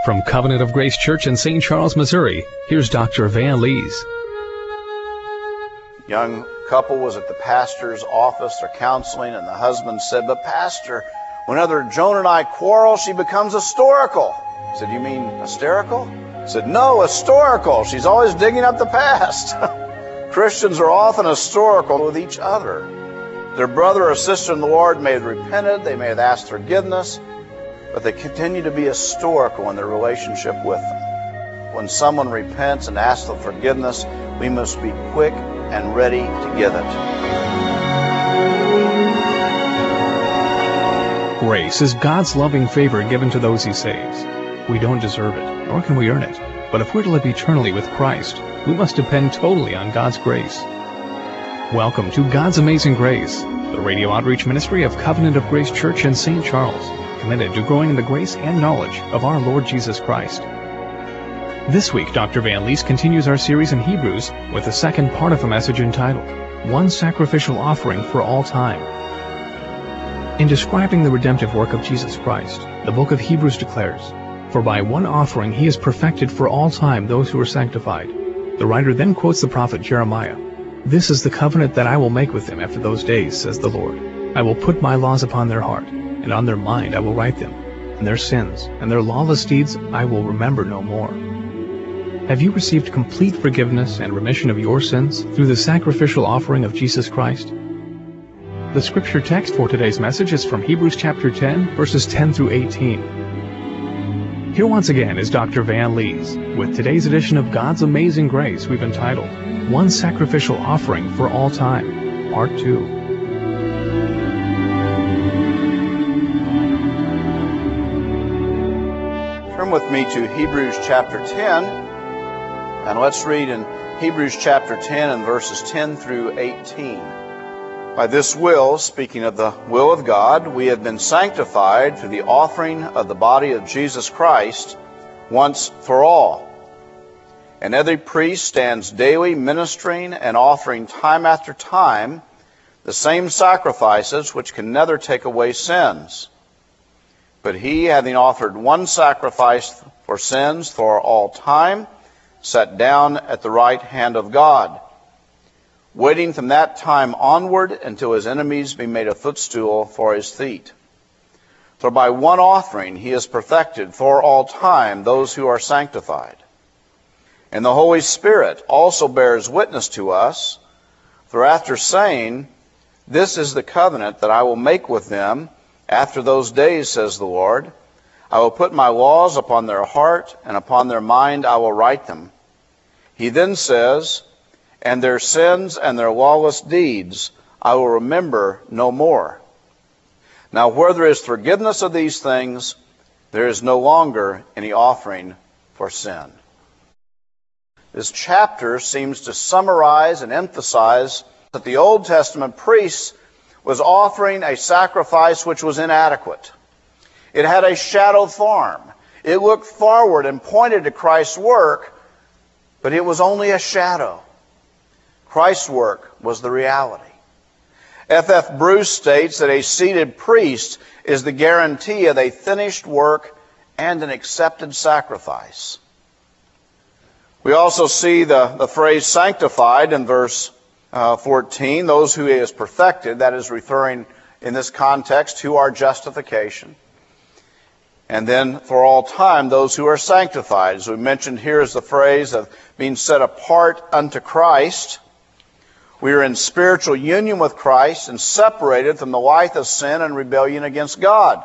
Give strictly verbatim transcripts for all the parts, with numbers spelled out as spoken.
From Covenant of Grace Church in Saint Charles, Missouri, here's Doctor Van Lees. Young couple was at the pastor's office, they're counseling, and the husband said, "But pastor, whenever Joan and I quarrel, she becomes historical." I said, "You mean hysterical?" He said, "No, historical. She's always digging up the past." Christians are often historical with each other. Their brother or sister in the Lord may have repented, they may have asked forgiveness, but they continue to be historical in their relationship with them. When someone repents and asks for forgiveness, we must be quick and ready to give it. Grace is God's loving favor given to those He saves. We don't deserve it, nor can we earn it. But if we're to live eternally with Christ, we must depend totally on God's grace. Welcome to God's Amazing Grace, the radio outreach ministry of Covenant of Grace Church in Saint Charles, committed to growing in the grace and knowledge of our Lord Jesus Christ. This week, Doctor Van Lees continues our series in Hebrews with the second part of a message entitled, One Sacrificial Offering for All Time. In describing the redemptive work of Jesus Christ, the book of Hebrews declares, "For by one offering he has perfected for all time those who are sanctified." The writer then quotes the prophet Jeremiah, "This is the covenant that I will make with them after those days, says the Lord. I will put my laws upon their heart, and on their mind I will write them, and their sins and their lawless deeds I will remember no more." Have you received complete forgiveness and remission of your sins through the sacrificial offering of Jesus Christ? The scripture text for today's message is from Hebrews chapter ten, verses ten through eighteen. Here once again is Doctor Van Lees with today's edition of God's Amazing Grace we've entitled, One Sacrificial Offering for All Time, Part two. Turn with me to Hebrews chapter ten. And let's read in Hebrews chapter ten and verses ten through eighteen. By this will, speaking of the will of God, we have been sanctified through the offering of the body of Jesus Christ once for all. And every priest stands daily ministering and offering time after time the same sacrifices which can never take away sins. But he, having offered one sacrifice for sins for all time, sat down at the right hand of God, waiting from that time onward until his enemies be made a footstool for his feet. For by one offering he has perfected for all time those who are sanctified. And the Holy Spirit also bears witness to us, for after saying, "This is the covenant that I will make with them after those days, says the Lord, I will put my laws upon their heart, and upon their mind I will write them." He then says, "And their sins and their lawless deeds I will remember no more." Now where there is forgiveness of these things, there is no longer any offering for sin. This chapter seems to summarize and emphasize that the Old Testament priest was offering a sacrifice which was inadequate. It had a shadow form. It looked forward and pointed to Christ's work, but it was only a shadow. Christ's work was the reality. F F Bruce states that a seated priest is the guarantee of a finished work and an accepted sacrifice. We also see the, the phrase sanctified in verse uh, fourteen, those who he has perfected, that is referring in this context to our justification. And then for all time, those who are sanctified. As we mentioned, here is the phrase of being set apart unto Christ. We are in spiritual union with Christ and separated from the life of sin and rebellion against God.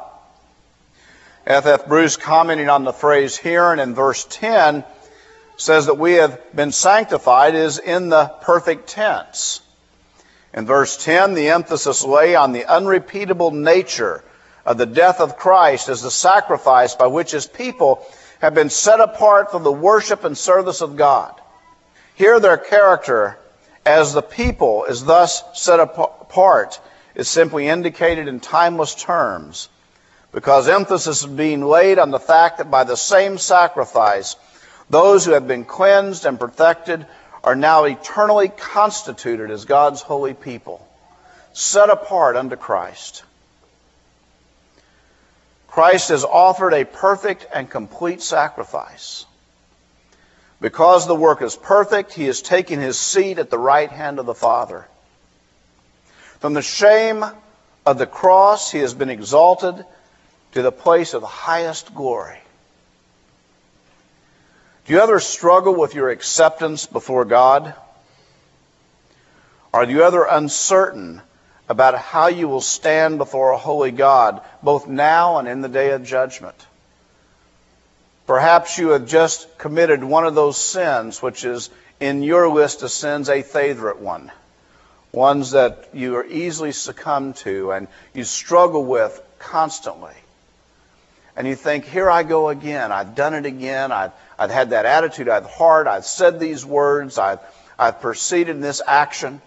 F F Bruce, commenting on the phrase here and in verse ten, says that we have been sanctified is in the perfect tense. In verse ten, the emphasis lay on the unrepeatable nature of the death of Christ as the sacrifice by which his people have been set apart for the worship and service of God. Here their character as the people is thus set apart is simply indicated in timeless terms, because emphasis is being laid on the fact that by the same sacrifice, those who have been cleansed and perfected are now eternally constituted as God's holy people, set apart unto Christ. Christ has offered a perfect and complete sacrifice. Because the work is perfect, he has taken his seat at the right hand of the Father. From the shame of the cross, he has been exalted to the place of the highest glory. Do you ever struggle with your acceptance before God? Are you ever uncertain about how you will stand before a holy God, both now and in the day of judgment? Perhaps you have just committed one of those sins which is in your list of sins a favorite one. Ones that you are easily succumb to and you struggle with constantly. And you think, here I go again. I've done it again. I've, I've had that attitude. I've heart. I've said these words. I've, I've proceeded in this action.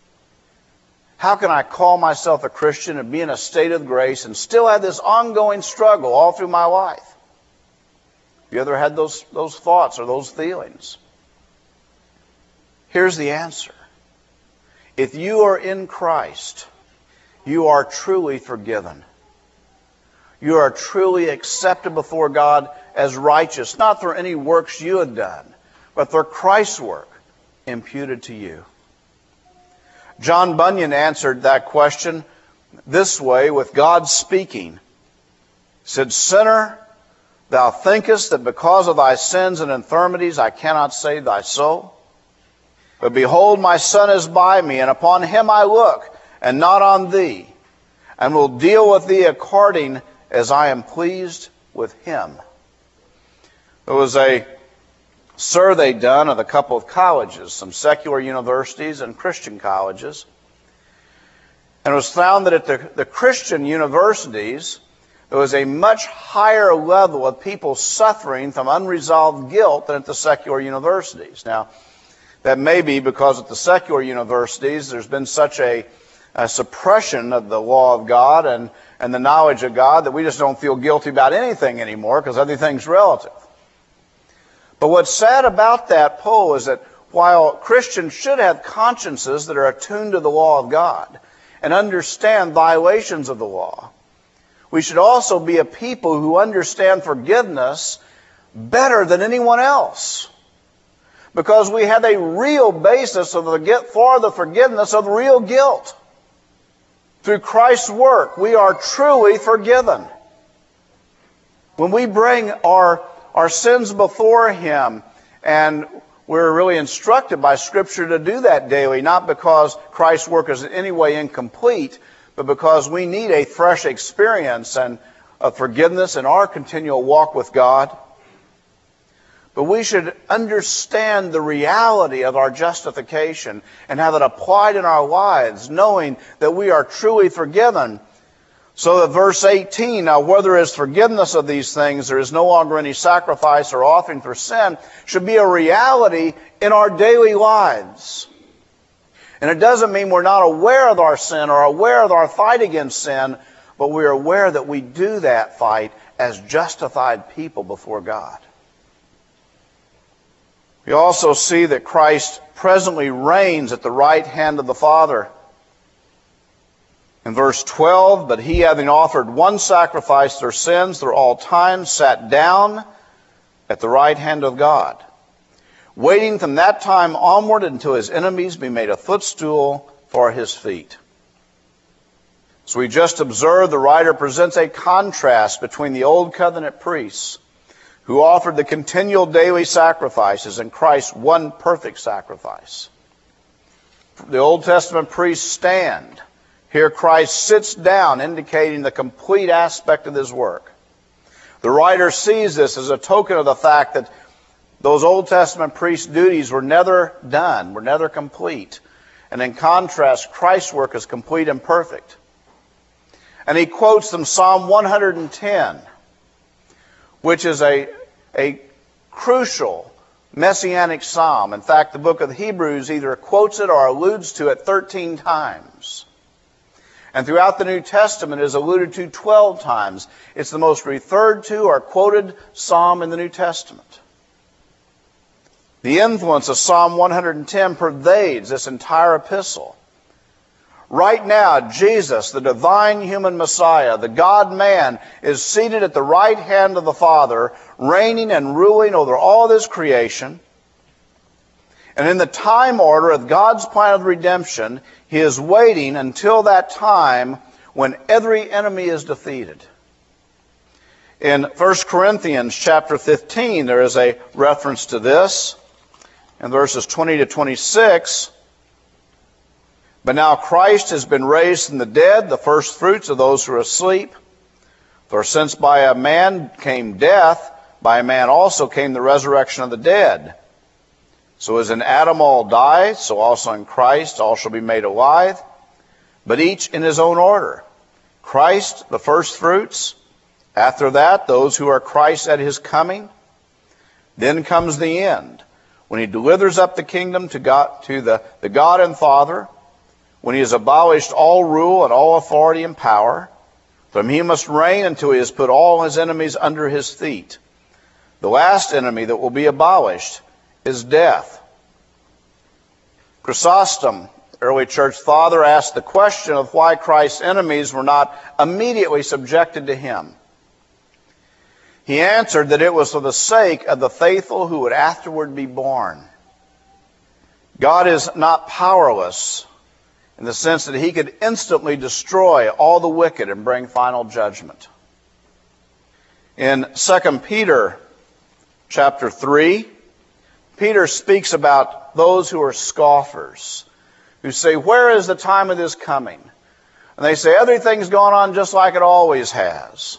How can I call myself a Christian and be in a state of grace and still have this ongoing struggle all through my life? Have you ever had those, those thoughts or those feelings? Here's the answer. If you are in Christ, you are truly forgiven. You are truly accepted before God as righteous, not through any works you have done, but through Christ's work imputed to you. John Bunyan answered that question this way with God speaking. He said, "Sinner, thou thinkest that because of thy sins and infirmities I cannot save thy soul. But behold, my Son is by me, and upon him I look, and not on thee, and will deal with thee according as I am pleased with him." There was a survey done of a couple of colleges, some secular universities and Christian colleges. And it was found that at the, the Christian universities, there was a much higher level of people suffering from unresolved guilt than at the secular universities. Now, that may be because at the secular universities there's been such a, a suppression of the law of God and, and the knowledge of God that we just don't feel guilty about anything anymore because everything's relative. But what's sad about that poll is that while Christians should have consciences that are attuned to the law of God and understand violations of the law, we should also be a people who understand forgiveness better than anyone else. Because we have a real basis of the, for the forgiveness of real guilt. Through Christ's work, we are truly forgiven. When we bring our, our sins before him, and we're really instructed by Scripture to do that daily, not because Christ's work is in any way incomplete, but because we need a fresh experience and of forgiveness in our continual walk with God. But we should understand the reality of our justification and have it applied in our lives, knowing that we are truly forgiven. So that verse eighteen, now where there is forgiveness of these things, there is no longer any sacrifice or offering for sin, should be a reality in our daily lives. And it doesn't mean we're not aware of our sin or aware of our fight against sin, but we're aware that we do that fight as justified people before God. We also see that Christ presently reigns at the right hand of the Father. In verse twelve, but he, having offered one sacrifice for sins through all time, sat down at the right hand of God, waiting from that time onward until his enemies be made a footstool for his feet. So we just observed the writer presents a contrast between the Old Covenant priests who offered the continual daily sacrifices and Christ's one perfect sacrifice. The Old Testament priests stand. Here Christ sits down, indicating the complete aspect of his work. The writer sees this as a token of the fact that those Old Testament priests' duties were never done, were never complete. And in contrast, Christ's work is complete and perfect. And he quotes from Psalm one hundred ten, which is a, a crucial messianic psalm. In fact, the book of Hebrews either quotes it or alludes to it thirteen times. And throughout the New Testament it is alluded to twelve times. It's the most referred to or quoted psalm in the New Testament. The influence of Psalm one hundred ten pervades this entire epistle, Right now, Jesus, the divine human Messiah, the God-man, is seated at the right hand of the Father, reigning and ruling over all this creation. And in the time order of God's plan of redemption, He is waiting until that time when every enemy is defeated. In First Corinthians chapter fifteen, there is a reference to this. In verses twenty to twenty-six, but now Christ has been raised from the dead, the first fruits of those who are asleep. For since by a man came death, by a man also came the resurrection of the dead. So as in Adam all die, so also in Christ all shall be made alive, but each in his own order. Christ, the first fruits. After that, those who are Christ at His coming. Then comes the end, when He delivers up the kingdom to God, to the, the God and Father, when He has abolished all rule and all authority and power. From He must reign until He has put all His enemies under His feet. The last enemy that will be abolished is death. Chrysostom, early church father, asked the question of why Christ's enemies were not immediately subjected to Him. He answered that it was for the sake of the faithful who would afterward be born. God is not powerless in the sense that He could instantly destroy all the wicked and bring final judgment. In Second Peter chapter three, Peter speaks about those who are scoffers, who say, where is the time of this coming? And they say, everything's going on just like it always has.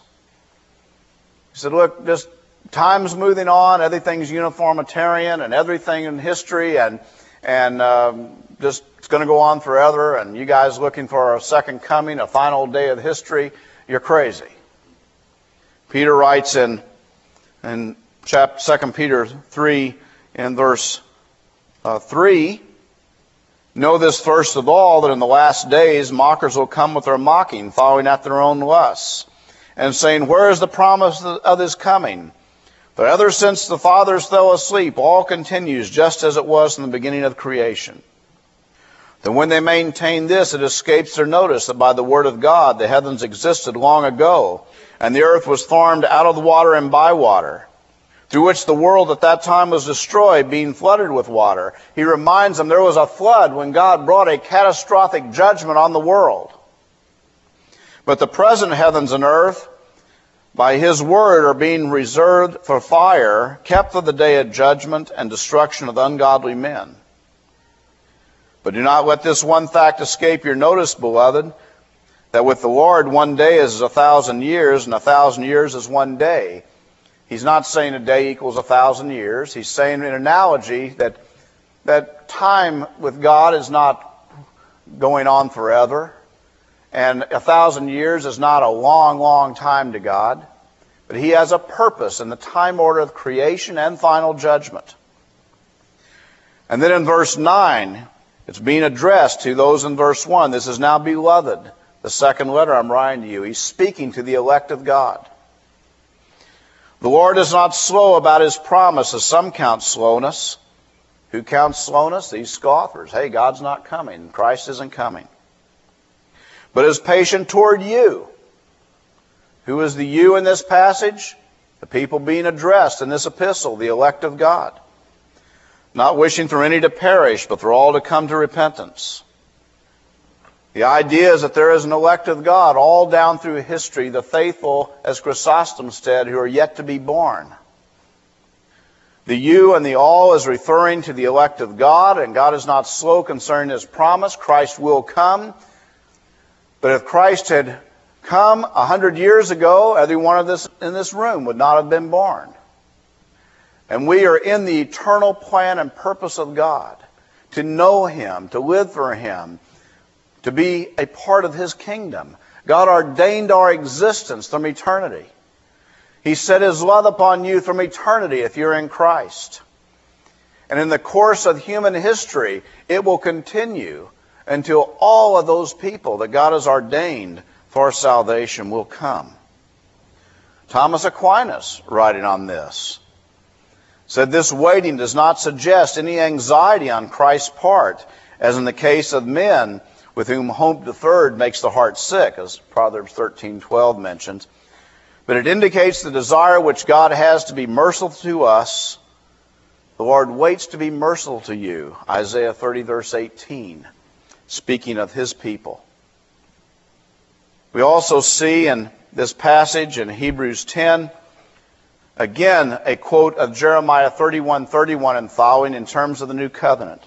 He said, look, just time's moving on, everything's uniformitarian, and everything in history, and and um, just it's going to go on forever, and you guys looking for a second coming, a final day of history, you're crazy. Peter writes in, in chapter, Second Peter three, in verse uh, three, know this first of all, that in the last days mockers will come with their mocking, following after their own lusts, and saying, where is the promise of His coming? For ever since the fathers fell asleep, all continues just as it was in the beginning of creation. Then when they maintain this, it escapes their notice that by the word of God the heavens existed long ago, and the earth was formed out of the water and by water, through which the world at that time was destroyed, being flooded with water. He reminds them there was a flood when God brought a catastrophic judgment on the world. But the present heavens and earth, by His word, are being reserved for fire, kept for the day of judgment and destruction of ungodly men. But do not let this one fact escape your notice, beloved, that with the Lord one day is a thousand years, and a thousand years is one day. He's not saying a day equals a thousand years. He's saying an analogy that, that time with God is not going on forever. And a thousand years is not a long, long time to God. But He has a purpose in the time order of creation and final judgment. And then in verse nine, it's being addressed to those in verse one. This is now beloved, the second letter I'm writing to you. He's speaking to the elect of God. The Lord is not slow about His promise, as some count slowness. Who counts slowness? These scoffers. Hey, God's not coming. Christ isn't coming. But is patient toward you. Who is the you in this passage? The people being addressed in this epistle, the elect of God. Not wishing for any to perish, but for all to come to repentance. The idea is that there is an elect of God all down through history, the faithful, as Chrysostom said, who are yet to be born. The you and the all is referring to the elect of God, and God is not slow concerning His promise. Christ will come. But if Christ had come a hundred years ago, every one of us in this room would not have been born. And we are in the eternal plan and purpose of God, to know Him, to live for Him, to be a part of His kingdom. God ordained our existence from eternity. He set His love upon you from eternity if you're in Christ. And in the course of human history, it will continue until all of those people that God has ordained for salvation will come. Thomas Aquinas, writing on this, said this waiting does not suggest any anxiety on Christ's part, as in the case of men with whom hope deferred makes the heart sick, as Proverbs thirteen twelve mentions. But it indicates the desire which God has to be merciful to us. The Lord waits to be merciful to you, Isaiah thirty, verse eighteen, speaking of his people. We also see in this passage in Hebrews ten, again, a quote of Jeremiah thirty-one thirty-one and following in terms of the new covenant.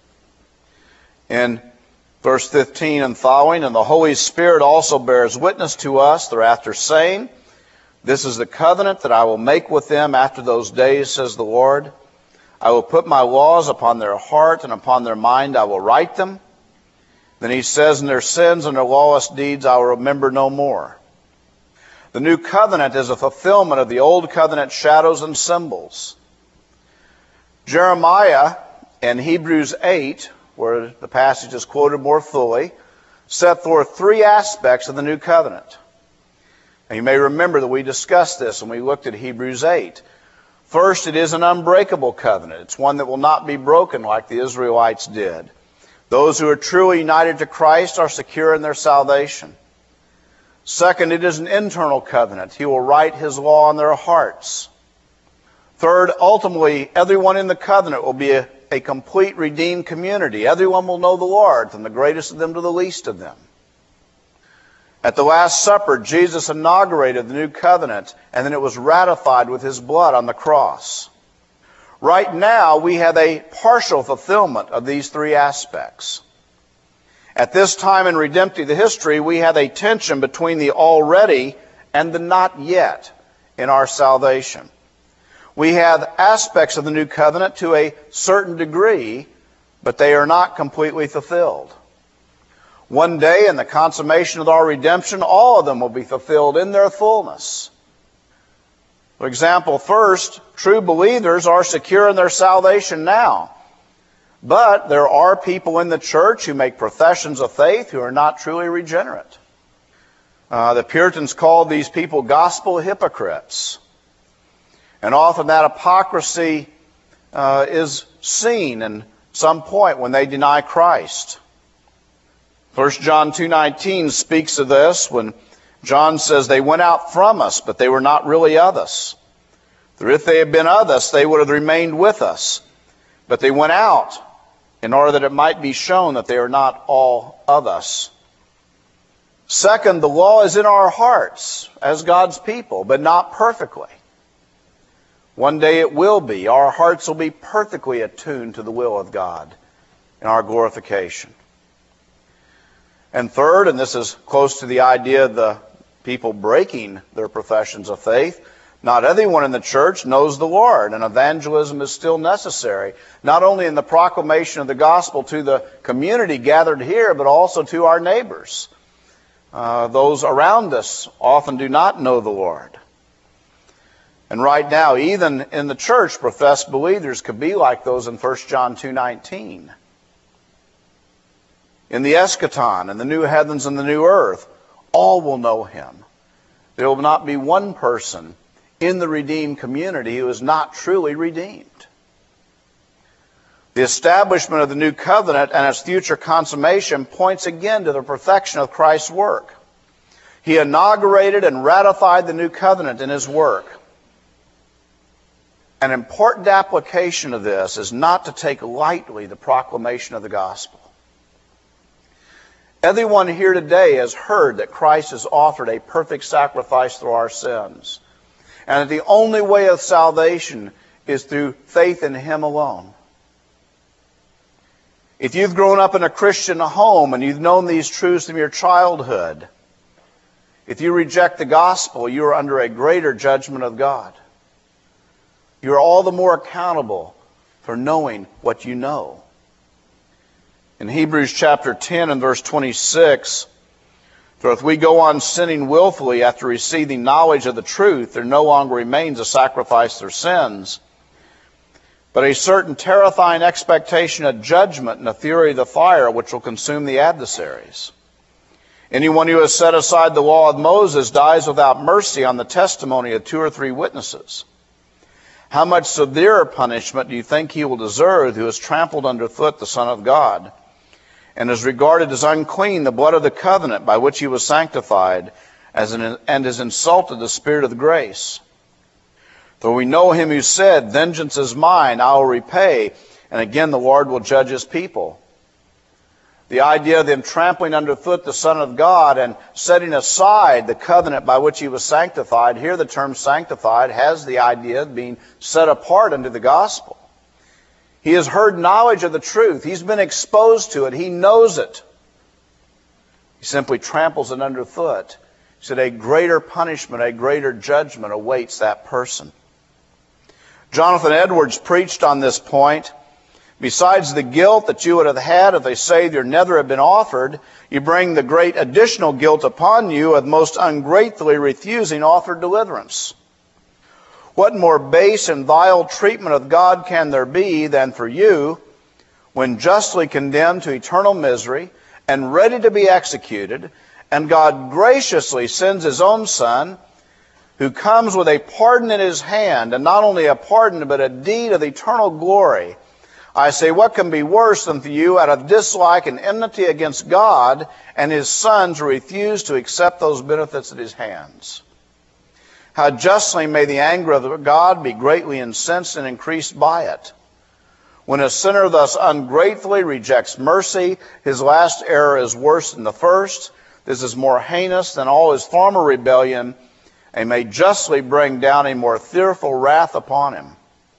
In verse fifteen and following, and the Holy Spirit also bears witness to us, thereafter saying, this is the covenant that I will make with them after those days, says the Lord. I will put my laws upon their heart, and upon their mind I will write them. Then he says, in their sins and their lawless deeds I will remember no more. The new covenant is a fulfillment of the old covenant shadows and symbols. Jeremiah in Hebrews eight, where the passage is quoted more fully, set forth three aspects of the new covenant. And you may remember that we discussed this when we looked at Hebrews eight. First, it is an unbreakable covenant. It's one that will not be broken like the Israelites did. Those who are truly united to Christ are secure in their salvation. Second, it is an internal covenant. He will write his law on their hearts. Third, ultimately, everyone in the covenant will be a, a complete redeemed community. Everyone will know the Lord, from the greatest of them to the least of them. At the Last Supper, Jesus inaugurated the new covenant, and then it was ratified with his blood on the cross. Right now, we have a partial fulfillment of these three aspects. At this time in redemptive history, we have a tension between the already and the not yet in our salvation. We have aspects of the new covenant to a certain degree, but they are not completely fulfilled. One day, in the consummation of our redemption, all of them will be fulfilled in their fullness. For example, first, true believers are secure in their salvation now. But there are people in the church who make professions of faith who are not truly regenerate. Uh, the Puritans called these people gospel hypocrites. And often that hypocrisy uh, is seen in some point when they deny Christ. First John two nineteen speaks of this when John says, they went out from us, but they were not really of us. For if they had been of us, they would have remained with us. But they went out in order that it might be shown that they are not all of us. Second, the law is in our hearts as God's people, but not perfectly. One day it will be. Our hearts will be perfectly attuned to the will of God in our glorification. And third, and this is close to the idea of the people breaking their professions of faith, not everyone in the church knows the Lord, and evangelism is still necessary, not only in the proclamation of the gospel to the community gathered here, but also to our neighbors. Uh, those around us often do not know the Lord. And right now, even in the church, professed believers could be like those in First John two nineteen. In the eschaton, in the new heavens and the new earth, all will know him. There will not be one person in the redeemed community who is not truly redeemed. The establishment of the new covenant and its future consummation points again to the perfection of Christ's work. He inaugurated and ratified the new covenant in his work. An important application of this is not to take lightly the proclamation of the gospel. Everyone here today has heard that Christ has offered a perfect sacrifice for our sins, and that the only way of salvation is through faith in him alone. If you've grown up in a Christian home and you've known these truths from your childhood, if you reject the gospel, you are under a greater judgment of God. You are all the more accountable for knowing what you know. In Hebrews chapter ten and verse twenty-six, for if we go on sinning willfully after receiving knowledge of the truth, there no longer remains a sacrifice for sins, but a certain terrifying expectation of judgment and the fury of the fire which will consume the adversaries. Anyone who has set aside the law of Moses dies without mercy on the testimony of two or three witnesses. How much severer punishment do you think he will deserve who has trampled underfoot the Son of God, and is regarded as unclean the blood of the covenant by which he was sanctified, as an, and has insulted the Spirit of grace. For we know him who said, vengeance is mine, I will repay, and again the Lord will judge his people. The idea of them trampling underfoot the Son of God and setting aside the covenant by which he was sanctified, here the term sanctified has the idea of being set apart unto the gospel. He has heard knowledge of the truth. He's been exposed to it. He knows it. He simply tramples it underfoot. He said a greater punishment, a greater judgment awaits that person. Jonathan Edwards preached on this point. Besides the guilt that you would have had if a Savior never had been offered, you bring the great additional guilt upon you of most ungratefully refusing offered deliverance. What more base and vile treatment of God can there be than for you, when justly condemned to eternal misery and ready to be executed, and God graciously sends his own Son, who comes with a pardon in his hand, and not only a pardon, but a deed of eternal glory. I say, what can be worse than for you, out of dislike and enmity against God and his Son, to refuse to accept those benefits at his hands? How justly may the anger of God be greatly incensed and increased by it. When a sinner thus ungratefully rejects mercy, his last error is worse than the first. This is more heinous than all his former rebellion, and may justly bring down a more fearful wrath upon him.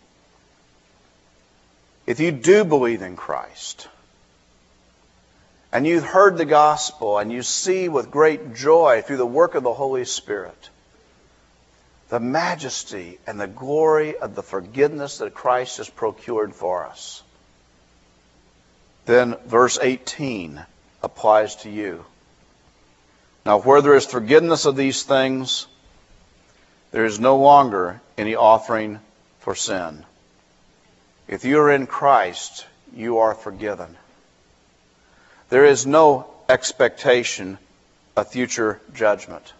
If you do believe in Christ, and you've heard the gospel, and you see with great joy through the work of the Holy Spirit the majesty and the glory of the forgiveness that Christ has procured for us, then verse eighteen applies to you. Now, where there is forgiveness of these things, there is no longer any offering for sin. If you are in Christ, you are forgiven. There is no expectation of future judgment,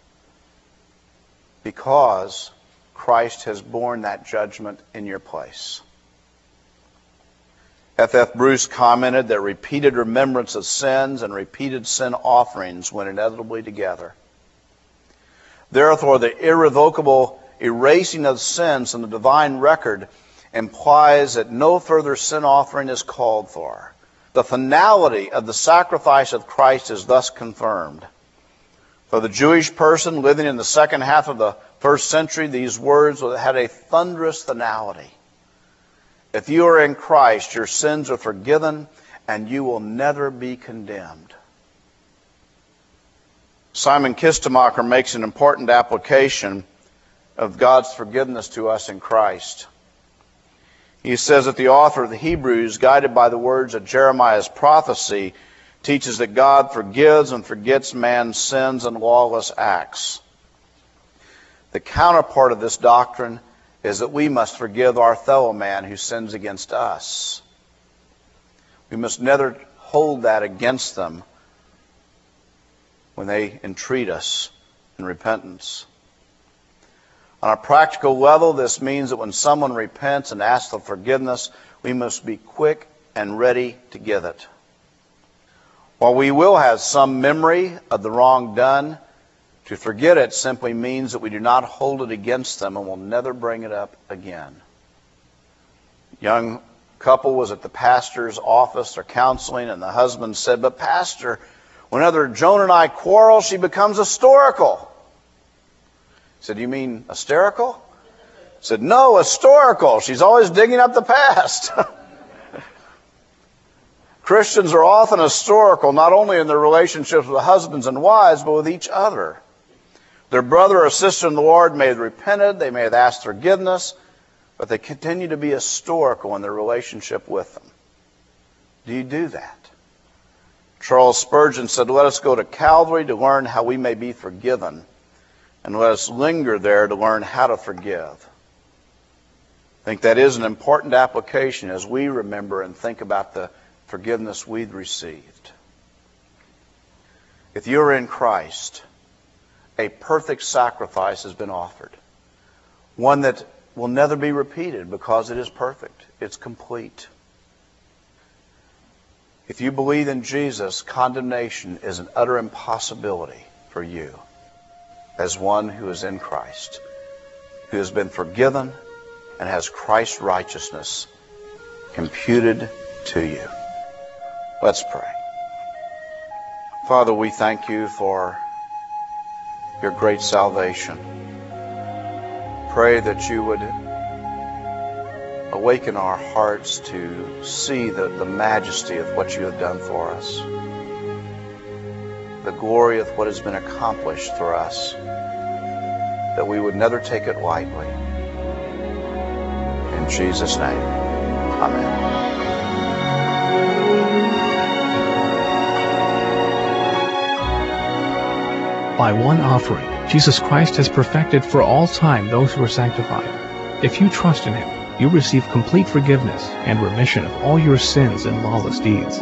because Christ has borne that judgment in your place. F F Bruce commented that repeated remembrance of sins and repeated sin offerings went inevitably together. Therefore, the irrevocable erasing of sins from the divine record implies that no further sin offering is called for. The finality of the sacrifice of Christ is thus confirmed. For the Jewish person living in the second half of the first century, these words had a thunderous finality. If you are in Christ, your sins are forgiven, and you will never be condemned. Simon Kistemacher makes an important application of God's forgiveness to us in Christ. He says that the author of the Hebrews, guided by the words of Jeremiah's prophecy, teaches that God forgives and forgets man's sins and lawless acts. The counterpart of this doctrine is that we must forgive our fellow man who sins against us. We must never hold that against them when they entreat us in repentance. On a practical level, this means that when someone repents and asks for forgiveness, we must be quick and ready to give it. While we will have some memory of the wrong done, to forget it simply means that we do not hold it against them and will never bring it up again. A young couple was at the pastor's office or counseling, and the husband said, "But Pastor, whenever Joan and I quarrel, she becomes hysterical." He said, "You mean hysterical?" He said, "No, historical. She's always digging up the past." Christians are often historical, not only in their relationships with husbands and wives, but with each other. Their brother or sister in the Lord may have repented, they may have asked forgiveness, but they continue to be historical in their relationship with them. Do you do that? Charles Spurgeon said, "Let us go to Calvary to learn how we may be forgiven, and let us linger there to learn how to forgive." I think that is an important application as we remember and think about the forgiveness we've received. If you're in Christ, a perfect sacrifice has been offered. One that will never be repeated because it is perfect. It's complete. If you believe in Jesus, condemnation is an utter impossibility for you as one who is in Christ, who has been forgiven and has Christ's righteousness imputed to you. Let's pray. Father, we thank you for your great salvation. Pray that you would awaken our hearts to see the, the majesty of what you have done for us, the glory of what has been accomplished for us, that we would never take it lightly. In Jesus' name, amen. By one offering, Jesus Christ has perfected for all time those who are sanctified. If you trust in him, you receive complete forgiveness and remission of all your sins and lawless deeds.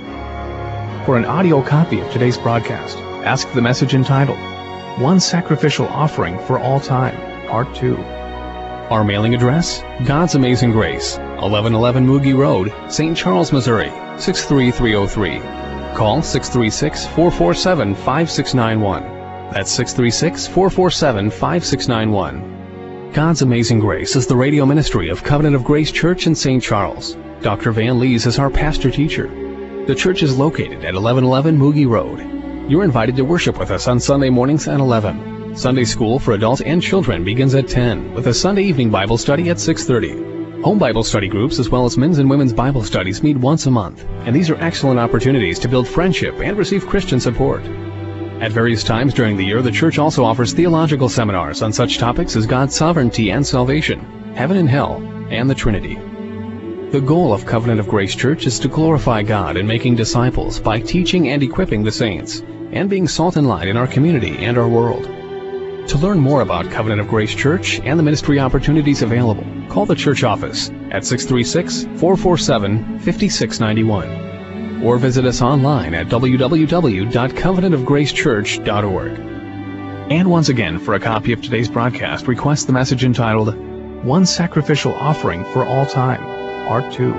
For an audio copy of today's broadcast, ask the message entitled, One Sacrificial Offering for All Time, Part two. Our mailing address, God's Amazing Grace, eleven eleven Moogie Road, Saint Charles, Missouri, six three three oh three. Call six three six, four four seven, five six nine one. That's six three six, four four seven, five six nine one. God's Amazing Grace is the radio ministry of Covenant of Grace Church in Saint Charles. Doctor Van Lees is our pastor-teacher. The church is located at eleven eleven Moogie Road. You're invited to worship with us on Sunday mornings at eleven. Sunday school for adults and children begins at ten, with a Sunday evening Bible study at six thirty. Home Bible study groups as well as men's and women's Bible studies meet once a month, and these are excellent opportunities to build friendship and receive Christian support. At various times during the year, the church also offers theological seminars on such topics as God's sovereignty and salvation, heaven and hell, and the Trinity. The goal of Covenant of Grace Church is to glorify God in making disciples by teaching and equipping the saints, and being salt and light in our community and our world. To learn more about Covenant of Grace Church and the ministry opportunities available, call the church office at six three six, four four seven, five six nine one. Or visit us online at w w w dot covenant of grace church dot org. And once again, for a copy of today's broadcast, request the message entitled, One Sacrificial Offering for All Time, Part two.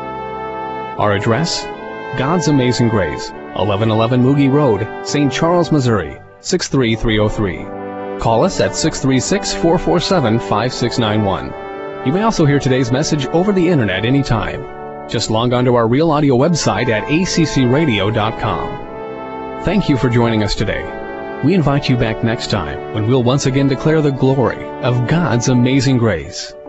Our address, God's Amazing Grace, eleven eleven Moogie Road, Saint Charles, Missouri, six three three oh three. Call us at six three six, four four seven, five six nine one. You may also hear today's message over the internet anytime. Just log on to our Real Audio website at a c c radio dot com. Thank you for joining us today. We invite you back next time when we'll once again declare the glory of God's amazing grace.